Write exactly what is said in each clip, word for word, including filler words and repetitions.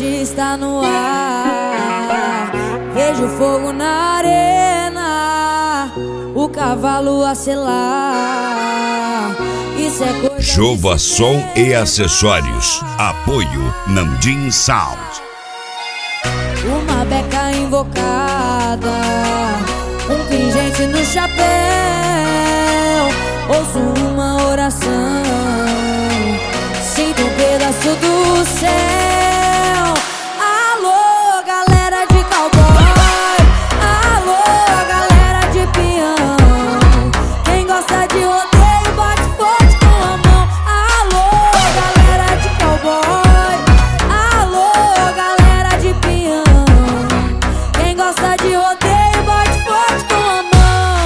noite está no ar. Vejo fogo na arena, o cavalo a selar. Isso é coisa Jova Som e Acessórios. Apoio Namdim Sound. Uma beca invocada, um pingente no chapéu. Ouço uma oração, sinto um pedaço do céu. Alô, galera de cowboy, alô, galera de peão. Quem gosta de rodeio bate forte com a mão. Alô, galera de cowboy, alô, galera de peão. Quem gosta de rodeio bate forte com a mão.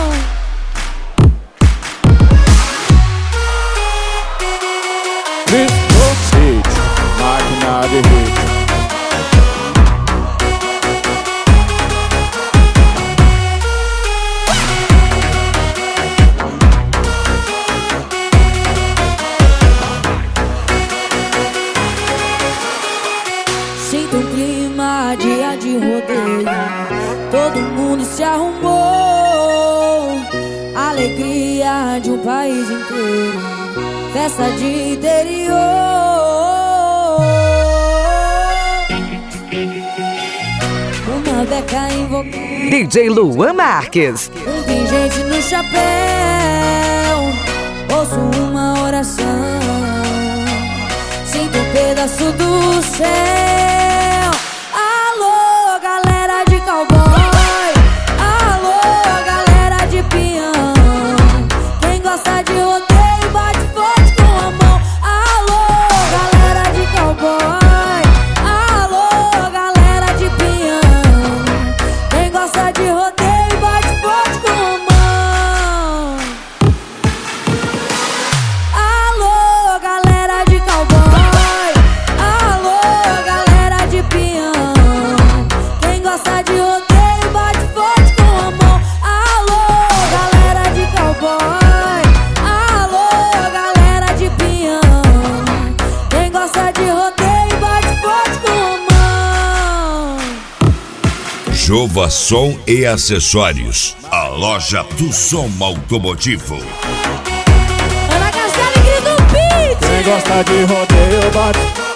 Máquina de hit. Sinto um clima, dia de rodeio. Todo mundo se arrumou. Alegria de um país inteiro, festa de interior. Uma beca invocada, D J Luan Marques. um pingente no chapéu. Ouço uma oração, sinto um pedaço do céu. Alô, galera de cowboy, alô, galera de peão. Quem gosta de rodeio bate forte com a mão. Alô, galera de cowboy, alô, galera de peão. Quem gosta de rodeio bate forte com a mão. Alô, galera de cowboy, alô, galera de peão. Quem gosta de rodeio bate forte com a mão. Alô, galera de cowboy, alô, galera de peão. Quem gosta de rodeio bate forte com a mão. Jova Som e Acessórios. A loja do som automotivo. Ana Castelo e Grito Beat. Quem gosta de rodeio bate.